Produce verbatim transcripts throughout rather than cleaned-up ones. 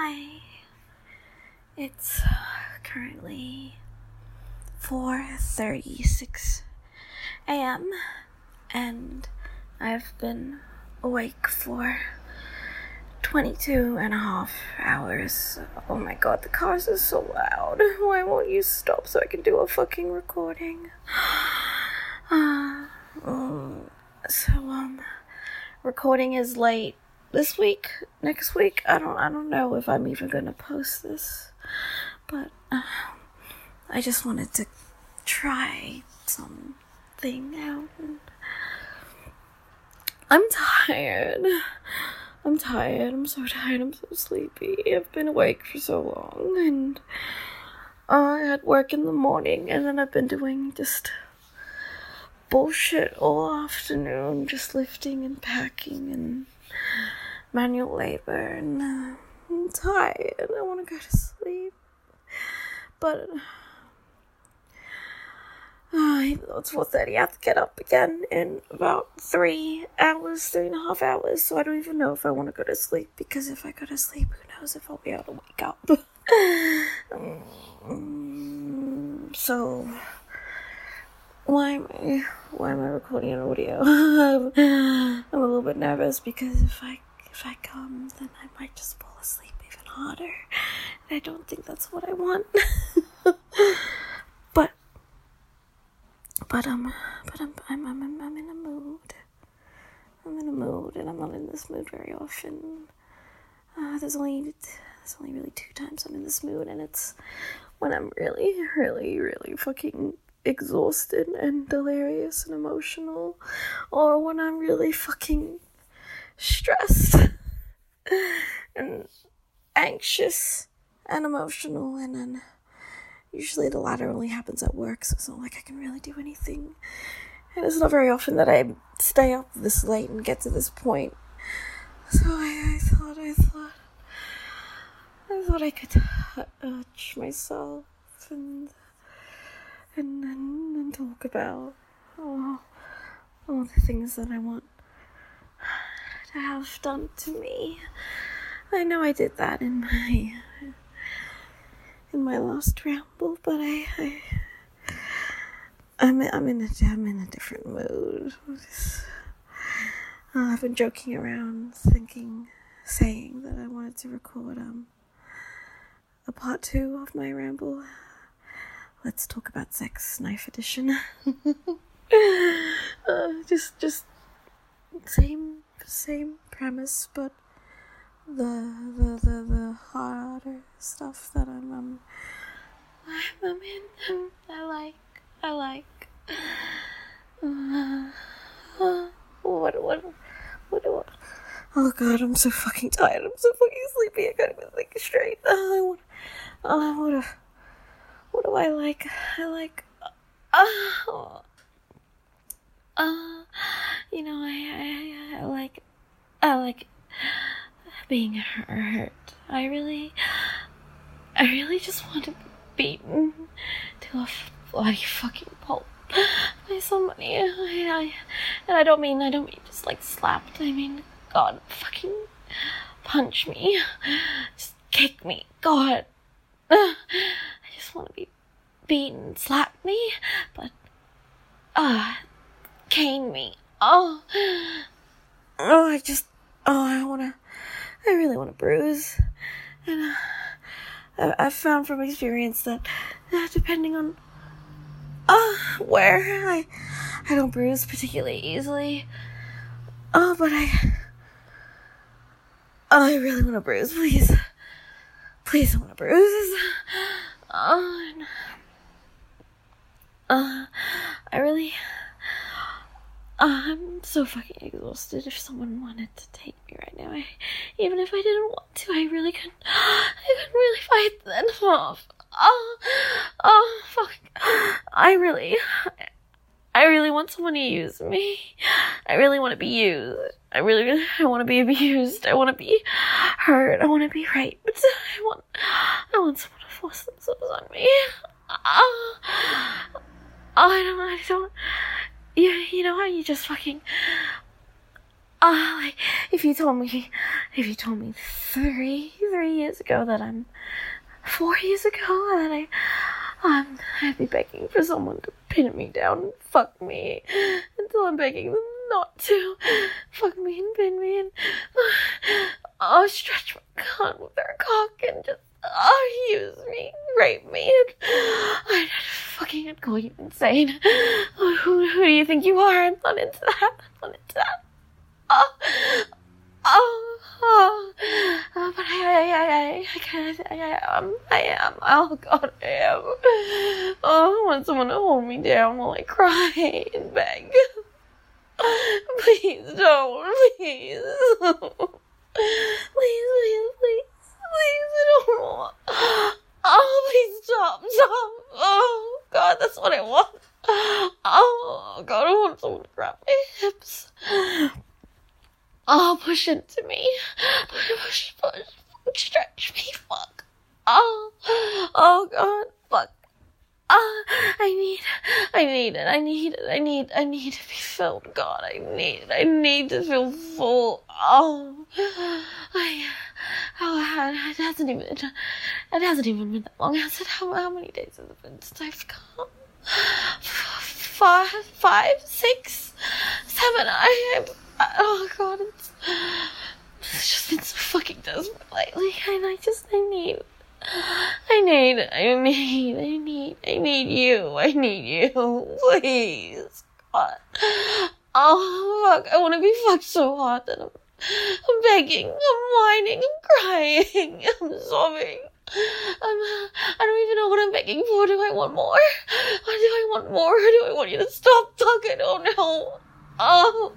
Hi. It's currently four thirty-six a.m. and I've been awake for twenty-two and a half hours. Oh my god, the cars are so loud. Why won't you stop so I can do a fucking recording? Uh, um, so, um, recording is late this week, next week. I don't, I don't know if I'm even gonna post this, but, uh, I just wanted to try something out. And I'm tired. I'm tired. I'm so tired. I'm so sleepy. I've been awake for so long, and uh, I had work in the morning, and then I've been doing just bullshit all afternoon, just lifting and packing and manual labor, and uh, I'm tired. I want to go to sleep, but uh, even though it's four thirty, I have to get up again in about three hours, three and a half hours, so I don't even know if I want to go to sleep, because if I go to sleep, who knows if I'll be able to wake up. um, so, why am I, why am I recording an audio? I'm a little bit nervous, because if I, if I come, then I might just fall asleep even harder, and I don't think that's what I want. but, But um, but I'm I'm I'm I'm in a mood. I'm in a mood, and I'm not in this mood very often. Uh, there's only there's only really two times I'm in this mood, and it's when I'm really, really, really fucking exhausted and delirious and emotional, or when I'm really fucking stressed and anxious and emotional, and then. Usually the latter only happens at work, so it's not like I can really do anything. And it's not very often that I stay up this late and get to this point. So I, I thought, I thought, I thought I could touch myself and, and, and, and talk about all, all the things that I want to have done to me. I know I did that in my... in my last ramble, but I, I I'm, I'm in a, I'm in a different mood. Uh, I've been joking around, thinking, saying that I wanted to record um a part two of my ramble. Let's talk about sex, knife edition. uh, just, just same, same premise, but. The, the, the, the harder stuff that I'm, um, I'm in, um, I like, I like, uh, uh, what, what, what, what, oh god, I'm so fucking tired, I'm so fucking sleepy, I can't even think straight. uh, I want, uh, what, uh, what do I like, I like, uh, uh, you know, I, I, I like, I like, being hurt. I really, I really just want to be beaten to a bloody fucking pulp by somebody. I, I, and I don't mean, I don't mean just like slapped. I mean, God, fucking punch me, just kick me, God. I just want to be beaten, slap me, but ah, uh, cane me. Oh, oh, I just, oh, I wanna. I really want to bruise, and uh, I've found from experience that uh, depending on uh, where, I I don't bruise particularly easily. Oh, but I oh, I really want to bruise. Please, please, I want to bruise. Oh, and, uh, I really. Uh, I'm so fucking exhausted. If someone wanted to take me right now, I, even if I didn't want to, I really couldn't, I couldn't really fight them off. Oh, oh, fuck. I really, I really want someone to use me. I really want to be used. I really, really, I want to be abused. I want to be hurt. I want to be raped. I want, I want someone to force themselves on me. Oh, oh I don't, I don't, you, you know how you just fucking, uh, like, if you told me, if you told me three, three years ago that I'm, four years ago that I, um, I'd be begging for someone to pin me down and fuck me until I'm begging them not to fuck me and pin me and, oh, stretch my cunt with their cock and just, oh, use me, rape me, and I'd fucking I'd go insane. Oh, who, who do you think you are? I'm not into that. I'm not into that. Oh, oh, oh, oh but I, I, I, I, I can't, I, I am, I am, oh God, I am. Oh, I want someone to hold me down while I cry and beg. Please don't, please. Please, please, please. Please, I don't want. Oh, please stop, stop. Oh, God, that's what I want. Oh, God, I want someone to grab my hips. Oh, push into me. Push, push, push, stretch me, fuck. Oh, oh, God, fuck. Ah, I need, I need it, I need it, I need, I need to be filled, God, I need, I need to feel full. Oh, I, oh, it hasn't even, it hasn't even been that long, has it? How, how many days has it been since I've come? Five, five, six, seven, I, I oh God, it's, it's just been so fucking desperate lately, and I just, I need, I need, I need, I need, I need you, I need you, please, God. Oh, fuck, I want to be fucked so hard that I'm, I'm begging, I'm whining, I'm crying, I'm sobbing. I'm, I don't even know what I'm begging for. Do I want more? Or do I want more? Or do I want you to stop talking? I don't know. Oh,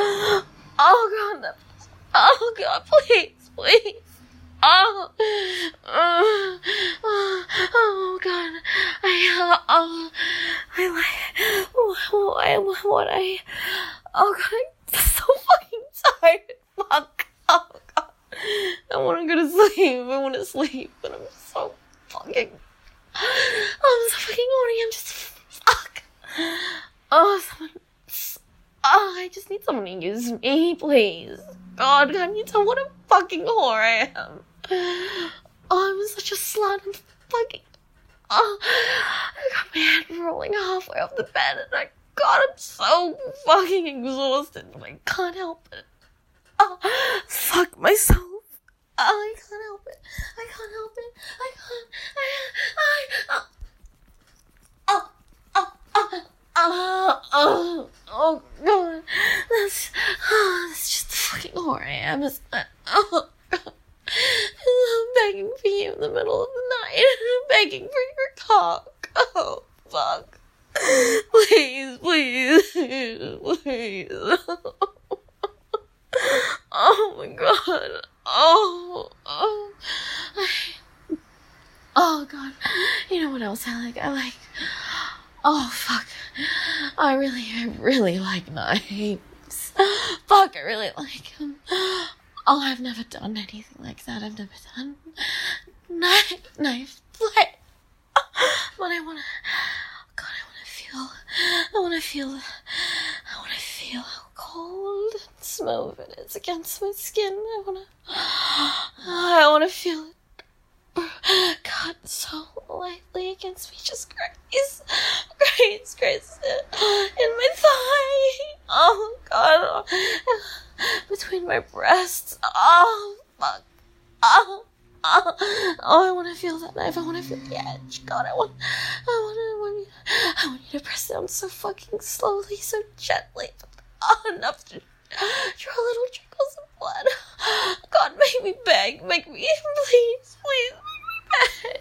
oh, God, oh, God, please, please. Oh, oh, oh, oh God, I, uh, oh, I like, oh, I, what I, oh God, I'm so fucking tired, fuck, oh God, I want to go to sleep, I want to sleep, but I'm so fucking, I'm so fucking horny, I'm just, fuck, oh, someone, oh, I just need someone to use me, please, God, can you tell what a fucking whore I am? Oh, I'm such a slut. I'm fucking. Oh, I got my head rolling halfway off the bed, and I, God, I'm so fucking exhausted, but I can't help it. Oh, fuck myself. Oh, I can't help it. I can't help it. I can't. I. I. Oh. Oh. Oh. Oh. Oh. Oh. God. That's. Oh, that's just the fucking whore I am, isn't it? Oh. I'm begging for you in the middle of the night. I'm begging for your cock. Oh, fuck. Please, please, please. Oh, my God. Oh, oh. I, oh, God. You know what else I like? I like... Oh, fuck. I really, I really like knives. Fuck, I really like them. Oh, I've never done anything like that. I've never done knife, knife play. But I wanna, God, I wanna feel, I wanna feel, I wanna feel how cold and smooth it is against my skin. I wanna, I wanna feel it. God, so lightly against me, just graze, graze, graze in my thigh. Oh, God. Between my breasts. Oh, fuck. Oh, oh, oh, I want to feel that knife. I want to feel the edge. God, I want, I want, I want you, I want you to press down so fucking slowly, so gently. Oh, enough to draw little trickles of blood. God, make me beg. Make me, please, please, make me beg.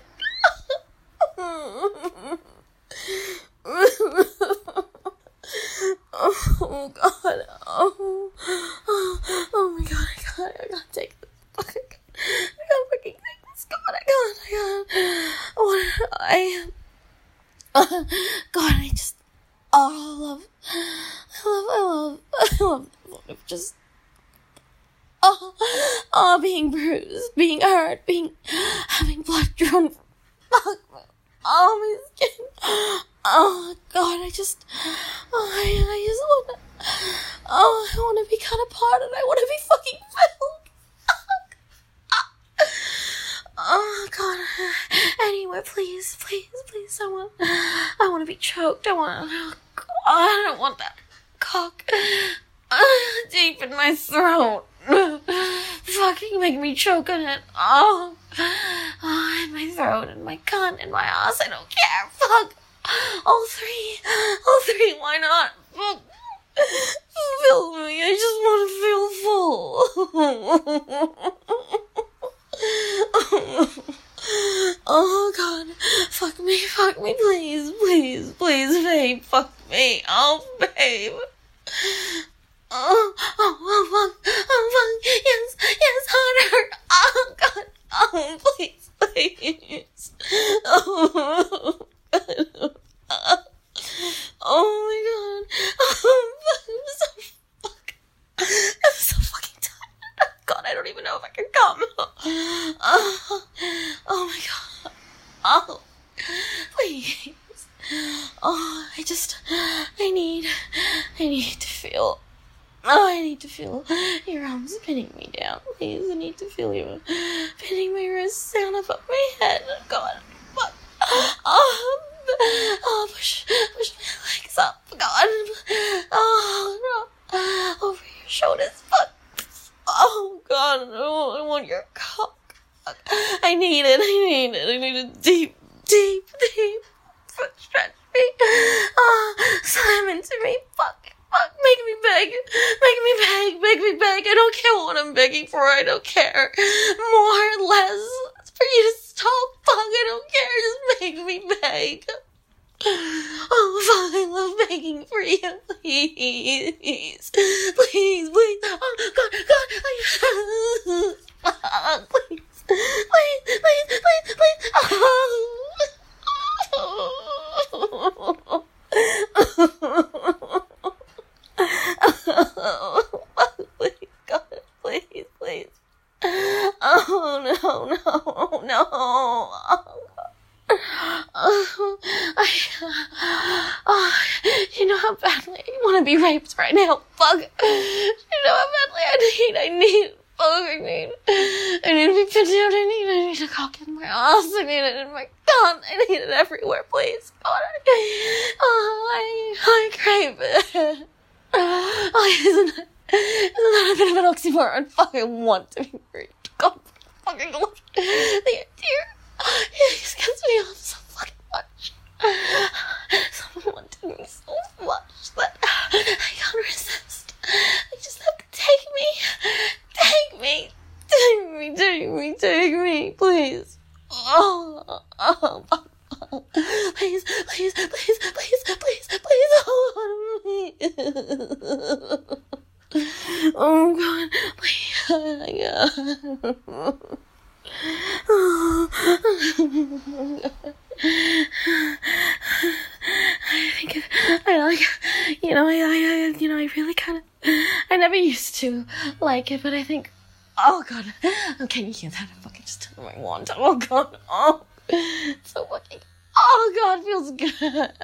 Oh, God. Oh, oh, oh my God, I can't, I can't take this. I can't, I can't fucking take this. God, I can't, I can't. What, I, uh, God, I just, oh, I love, I love, I love, I love the thought of just, oh, oh, being bruised, being hurt, being, having blood drawn from, fuck, oh, my skin. Oh, God, I just, oh, I, I just want to, oh, I want to be cut apart and I want to be fucking filled. anywhere, please, please, please. I want, I want to be choked. I want, oh God, I don't want that cock uh, deep in my throat. Fucking make me choke on it. Oh, oh, in my throat, in my cunt, in my ass. I don't care. Fuck. All three. All three. Why not? Fuck. Fill me. I just want to feel full. Oh God. Fuck me. Fuck me. Please. Please. Please, babe. Fuck me. Oh, babe. Oh, oh, oh, fuck, oh, fuck, yes, yes, harder, oh, God, oh, please, please, oh, God, oh, my God, oh, fuck, I'm so, fuck, I'm so fucking tired, God, I don't even know if I can come, oh, oh, my God, oh, please, oh, I just, I need, I need to feel, oh, I need to feel your arms pinning me down, please. I need to feel you pinning my wrists down above my head. God, fuck. Oh, oh, push, push my legs up. God. Oh, no. Over your shoulders. Fuck. Oh, God. Oh, I want your cock. Fuck. I need it. I need it. I need a deep, deep, deep stretch me. Oh, slam into me. Fuck. Fuck, make me beg, make me beg, make me beg, I don't care what I'm begging for, I don't care, more or less, for you to stop, fuck, I don't care, just make me beg, oh, fuck, I love begging for you, please, please, please, oh, God, God, I, fuck, please, please, please, please, please, oh, oh, please, God, please, please. Oh, no, no, no. Oh, God. Oh, I, oh, you know how badly I want to be raped right now. Fuck. You know how badly I need, I need, fuck, I need, I need to be pinned down, I need, I need a cock in my ass, I need it in my gun, I need it everywhere, please. God, I, oh, I, I crave it. Oh, isn't that, isn't that a bit of an oxymoron? Fuck, I want to be raped. God, fucking love the idea. It just gets me off so fucking much. Someone wanted me so much that I can't resist. They just have to take me. Take me. Take me, take me, take me, please. Oh, oh, oh. Please, please, please, please, please, please, hold on me. Oh, God, please, oh, my God. Oh, God. I think, I like, you know, I, I, you know, I really kind of, I never used to like it, but I think, oh, God, okay, you hear that? I fucking just turned my wand. Oh, God, oh, it's so fucking, oh, God, feels good.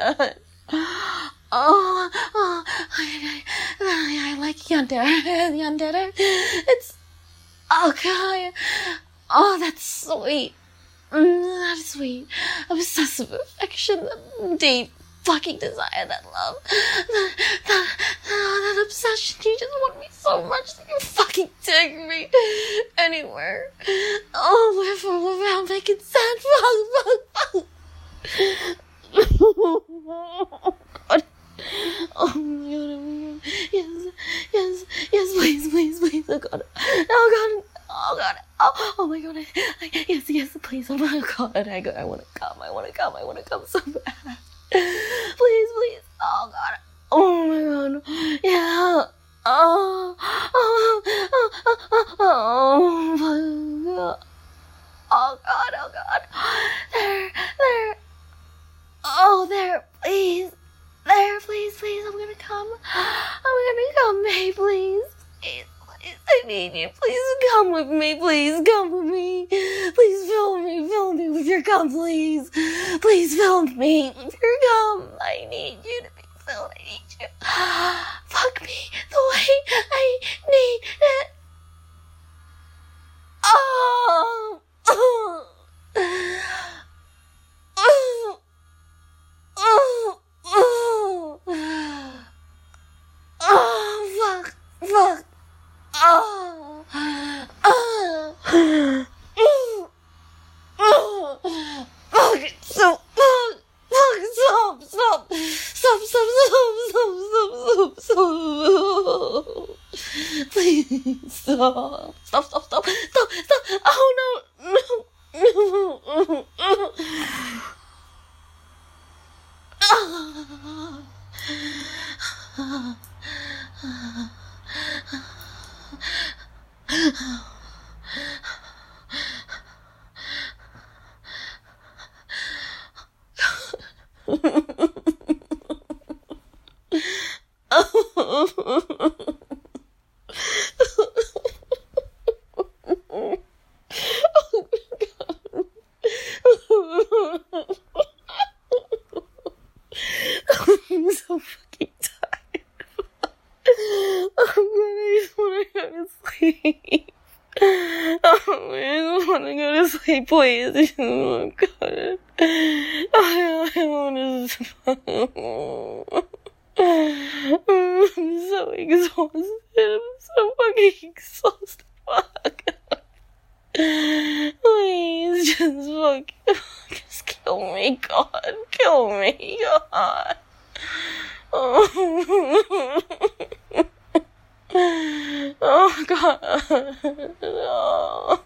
Oh, oh, I, I, I like yandere, yandere. It's, oh, God, oh, that's sweet. Mm, that's sweet. Obsessive affection, that deep fucking desire, that love, that, that, oh, that obsession. You just want me so much that you fucking take me anywhere. Oh, wherefore, without making consent. Fuck, fuck, fuck. God. Oh my God, oh my God. Yes, yes, yes, please, please, please. Oh God. Oh God. Oh God. Oh, oh my God. I, I, yes, yes, please. Oh my God. I, I want to come. I want to come. I want to come so bad. Please, please. Oh God. Oh my God. Yeah. Oh. Oh. Oh. Oh. Oh. Oh my God. Oh God. Oh God. There. There. Oh, there. Please. There. Please. Please. I'm gonna come. I'm gonna come, babe. Please. Please. Please. I need you. Please come with me. Please come with me. Please film me. Film me with your cum, please. Please film me with your cum. I need you to be filmed. I need you. Fuck me the way I need it. Oh. Oh. Oh, oh, oh, oh, so, oh, stop, stop, stop, stop, stop, stop, stop, stop, stop, please, stop, stop, stop, stop, stop, stop, oh, no, no, no, I'm so fucking tired. Oh god, I just wanna go to sleep. Oh, I just wanna go to sleep, please. Oh god. I wanna sleep. I'm so exhausted. I'm so fucking exhausted. Fuck. Please, just fucking, just kill me, God. Kill me, God. Oh, oh God. No.